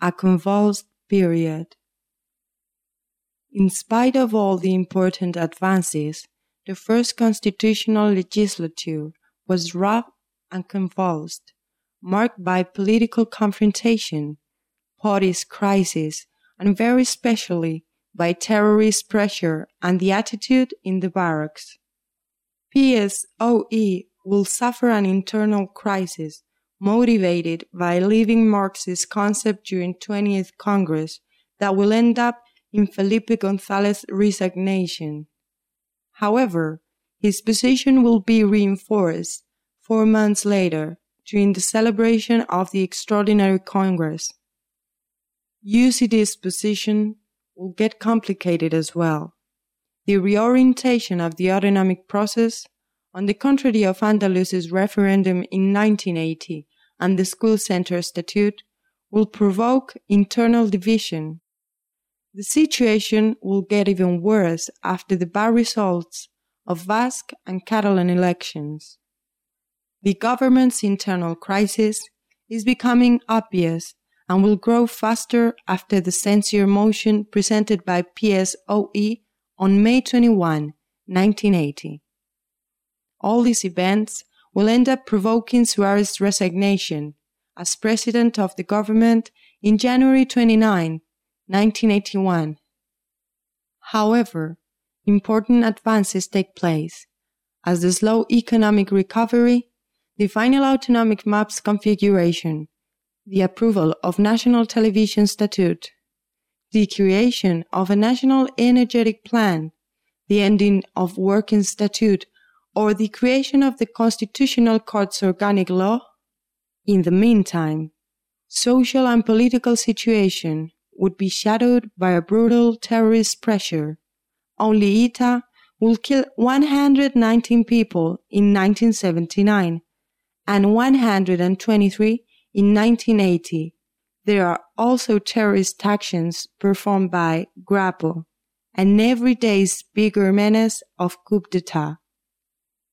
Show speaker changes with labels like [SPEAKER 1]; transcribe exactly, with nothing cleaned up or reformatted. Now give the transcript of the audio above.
[SPEAKER 1] a convulsed period. In spite of all the important advances, the first constitutional legislature was rough and convulsed, marked by political confrontation, parties crisis, and very especially by terrorist pressure and the attitude in the barracks. P S O E will suffer an internal crisis motivated by leaving Marxist concept during twentieth Congress that will end up in Felipe González's resignation. However, his position will be reinforced four months later during the celebration of the Extraordinary Congress. U C D's position will get complicated as well. The reorientation of the autonomic process, on the contrary of Andalus's referendum in nineteen eighty and the School Center Statute, will provoke internal division. The situation will get even worse after the bad results of Basque and Catalan elections. The government's internal crisis is becoming obvious and will grow faster after the censure motion presented by P S O E on May twenty-first, nineteen eighty. All these events will end up provoking Suarez's resignation as president of the government in January twenty-ninth, nineteen eighty-one. However, important advances take place, as the slow economic recovery, the final autonomic maps configuration, the approval of National Television Statute, the creation of a National Energetic Plan, the ending of Working Statute, or the creation of the Constitutional Court's organic law. In the meantime, social and political situation would be shadowed by a brutal terrorist pressure. Only E T A will kill one hundred nineteen people in nineteen seventy-nine and one hundred twenty-three in nineteen eighty. There are also terrorist actions performed by Grapo, an everyday's bigger menace of coup d'etat.